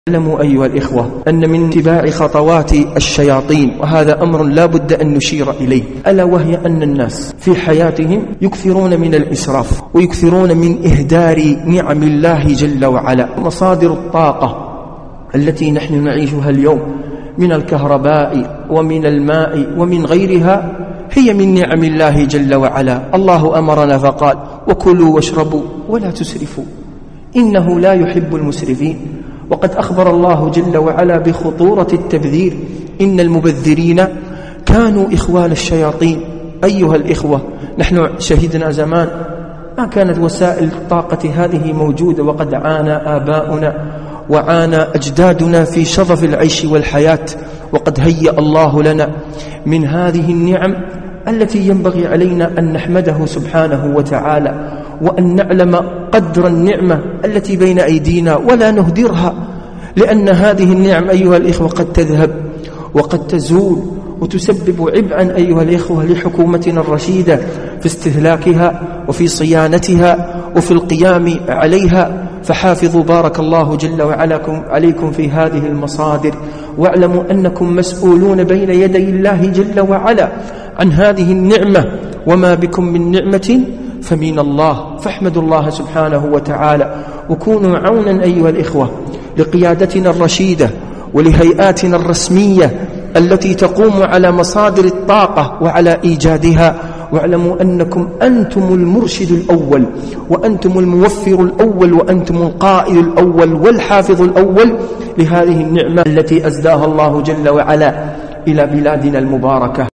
اعلموا أيها الإخوة أن من اتباع خطوات الشياطين، وهذا أمر لا بد أن نشير إليه، ألا وهي أن الناس في حياتهم يكثرون من الإسراف ويكثرون من إهدار نعم الله جل وعلا. مصادر الطاقة التي نحن نعيشها اليوم من الكهرباء ومن الماء ومن غيرها هي من نعم الله جل وعلا. الله أمرنا فقال: وكلوا واشربوا ولا تسرفوا إنه لا يحب المسرفين. وقد أخبر الله جل وعلا بخطورة التبذير، إن المبذرين كانوا إخوان الشياطين. أيها الإخوة، نحن شهدنا زمان ما كانت وسائل الطاقة هذه موجودة، وقد عانى آباؤنا وعانى أجدادنا في شظف العيش والحياة، وقد هيأ الله لنا من هذه النعم التي ينبغي علينا أن نحمده سبحانه وتعالى، وأن نعلم قدر النعمة التي بين أيدينا ولا نهدرها، لأن هذه النعم أيها الإخوة قد تذهب وقد تزول وتسبب عبئا أيها الإخوة لحكومتنا الرشيدة في استهلاكها وفي صيانتها وفي القيام عليها. فحافظوا بارك الله جل وعلا عليكم في هذه المصادر، واعلموا أنكم مسؤولون بين يدي الله جل وعلا عن هذه النعمة، وما بكم من نعمة فمن الله، فاحمدوا الله سبحانه وتعالى، وكونوا عونا أيها الإخوة لقيادتنا الرشيدة ولهيئاتنا الرسمية التي تقوم على مصادر الطاقة وعلى إيجادها. واعلموا أنكم أنتم المرشد الأول، وأنتم الموفر الأول، وأنتم القائد الأول والحافظ الأول لهذه النعمة التي أزداها الله جل وعلا إلى بلادنا المباركة.